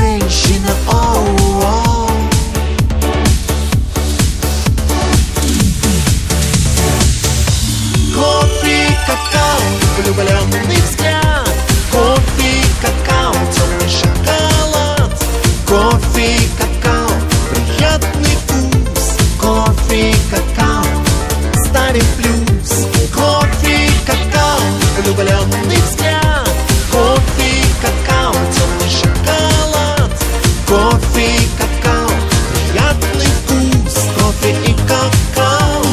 женщина. Оу-оу. Кофе, какао, влюбленный взгляд. Кофе, какао, темный шоколад. Кофе, какао, приятный вкус. Кофе, какао, старый плюс. Кофе, какао, влюбленный взгляд. Кофе, какао, темный шоколад. Кофе, какао, приятный вкус. Кофе и какао.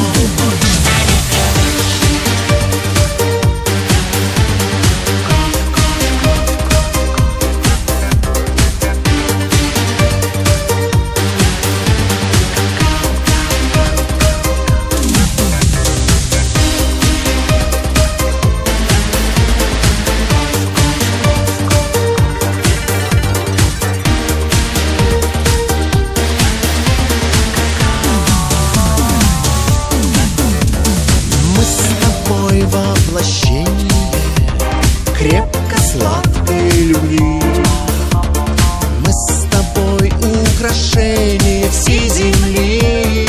Воплощение крепко сладкой любви. Мы с тобой украшение всей земли.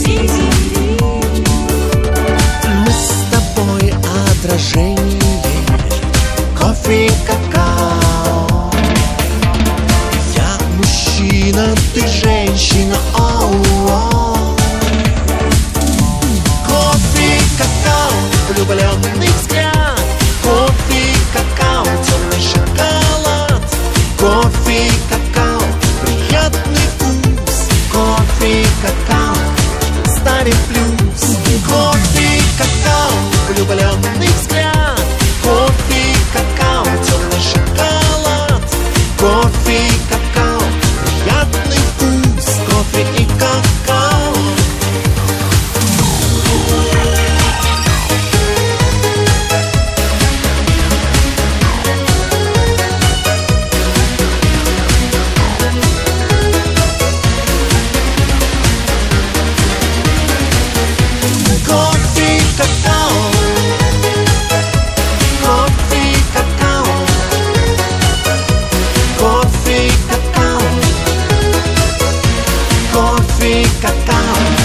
Мы с тобой отражение. Кофе и какао. Я мужчина, ты женщина. Оу-оу. Кофе и какао, влюбленный взгляд. Кофе, какао, темный шоколад. Кофе, какао, приятный вкус. Кофе, какао, старый плюс. Кофе, какао, влюбленный взгляд. Кофе, какао, темный шоколад. Кофе, какао, приятный вкус. Кофе и какао. Кофе, какао.